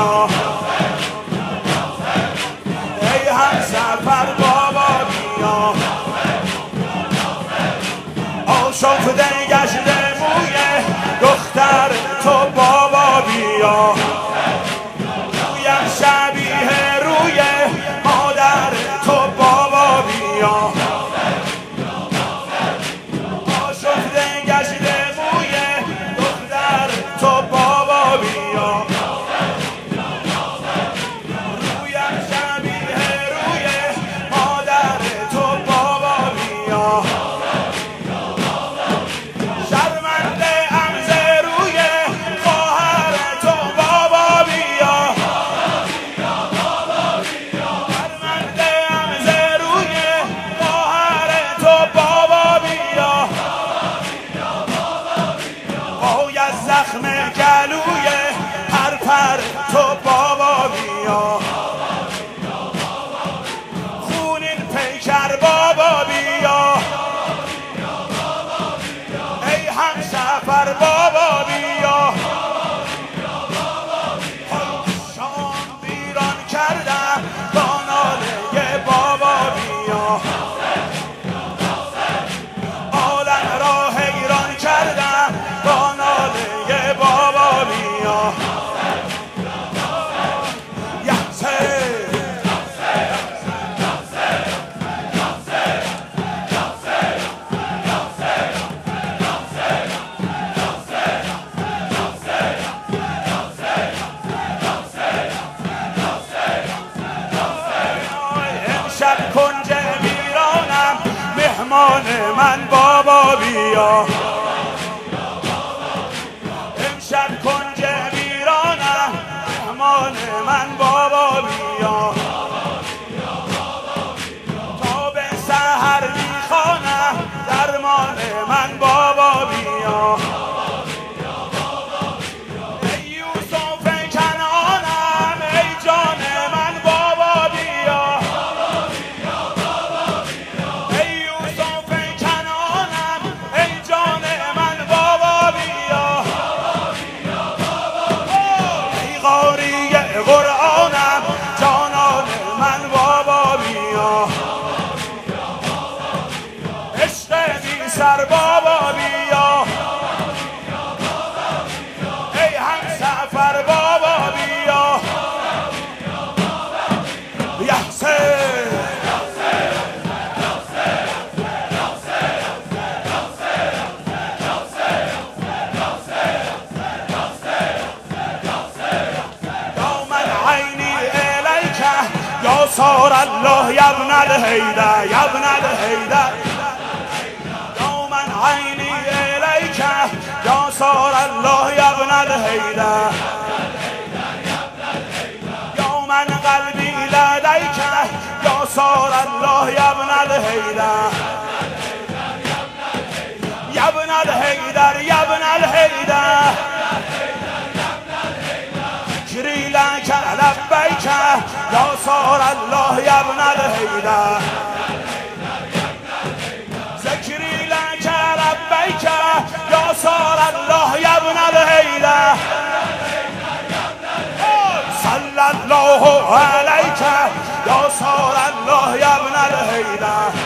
بیا، ای همسفر بابا بیا، آشفته گشته موی دختر تو بابا بیا، رویم شبیه روی مادر تو بابا بیا، آشفته گشته موی دختر تو بابا بیا، رویم شبیه روی مادر تو بابا بیا، شرمنده ام ز روی خواهر تو بابا بیا، شرمنده ام ز روی خواهر تو بابا بیا، وای از زخم گلوی پرپر تو بابا بیا، خونین پیکر بابا بیا، ای همسفر بابا بیا، شام ویران کردم با ناله بابا بیا، عالم را حیران کردم با ناله بابا بیا، امشب کنج ویرانم مهمان من بابا بیا، امشب کنج ویرانم مهمان من بابا بیا، تا به سحر میخوانم درمان من بابا بیا، ای یوسف کنعانم ای جان من بابا بیا، ای یوسف کنعانم ای جان من بابا بیا، ای قاری قرآنم جانان من بابا بیا، عشق بی سر بابا بیا، ای همسفر بابا بیا، یحسین یا صار الله یا ابن الحیدر یا ابن الحیدر، یا من عینی الیک یا صار الله یا ابن الحیدر، یا من قلبی لدیک یا صار الله یا ابن الحیدر، یا ابن الحیدر یا ابن الحیدر، ذکری لک لبیک یا صار الله یا ابن الحیدر، ذکری لک لبیک یا صار الله یا ابن الحیدر، صلی الله علیک یا صار الله یا ابن الحیدر،